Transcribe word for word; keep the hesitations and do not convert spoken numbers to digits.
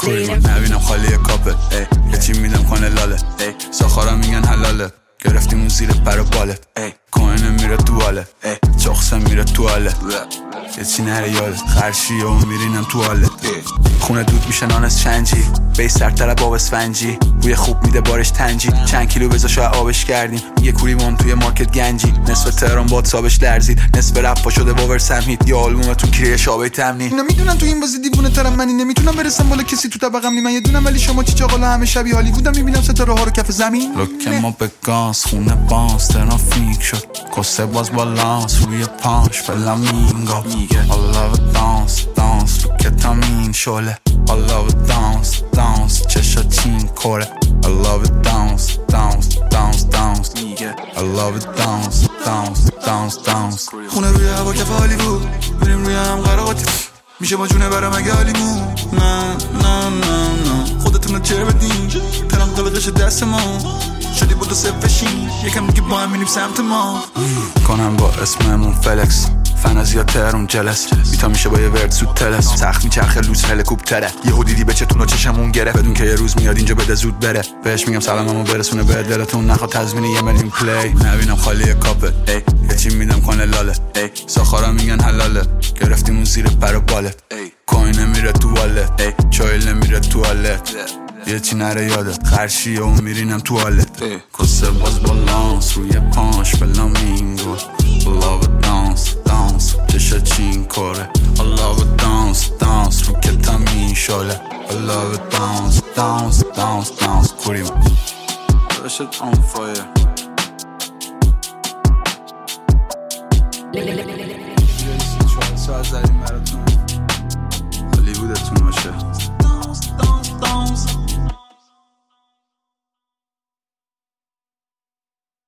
کوری من نبینم خالی کاپه یه تیم میدم کنه لاله ساخارا میگن حلاله گرفتیم اون زیر پر و باله کوینه میره تواله چاخسه میره تواله یه چی نره یاده خرشی و میرینم تواله خونه دود میشه نانس چنجی بی سرتر باب اسفنجی بوی خوب میده بارش تنجی چند کیلو بزا شاید آبش کردیم یه کوریمون توی مارکت گنجی نصف تهران باد سابش لرزید نصف رفا شده باور سمهید یا آلبومتون کریه شابه تمنی اینا میدونن تو این بازی دیوونه ترم منی نمیتونم برسم بالا کسی تو طبقم نی من یه دونم ولی شما چی چاقالا همه شبیه هالیوودم میبینم ستاره ها رو کف زمین لوک ما به گاز خونه باز ترافیک شد کسه باز بالانس روی پاش فلامینگو I love it dance dance رو کتامین شله I love it dance dance چشا چین کوره I love it dance dance dance dance I love it dance dance dance dance خونه روی هوا کف هالیوود بریم روی هم قراقاتی میشه با جونه برم اگه حالیمون نه نه نه نه خودتون رو چر بدین ترم قلقش دست ما شدی بود و سفشین یکم دیگه با هم میریم سمت ما کنم با اسممون فلکس فنازیا تهرون جلس بیتا میشه با یه ورد زود تلس سخت میچرخه لوس هلیکوپتره یهو دیدی به چتون و چشمون گره بدون که یه روز میاد اینجا بده زود بره بهش میگم سلاممو برسونه به دلتون نخواد تضمین یه میلیون پلی نبینم خالی کاپه یه چی میدم کنه لاله ساخارا میگن حلاله گرفتیم اون زیر پر و باله کوینه میره توالت چایل نمیره توالت یه چی نره یاده خرشی و میرینم توالت کسه باز بالانس روی پاش فلامینگو I love it dance dance چشا چین کوره I love it dance dance رو کتامین شله I love it dance dance dance dance کوری من That shit on fire یه سی چهار ساعت زدیم براتون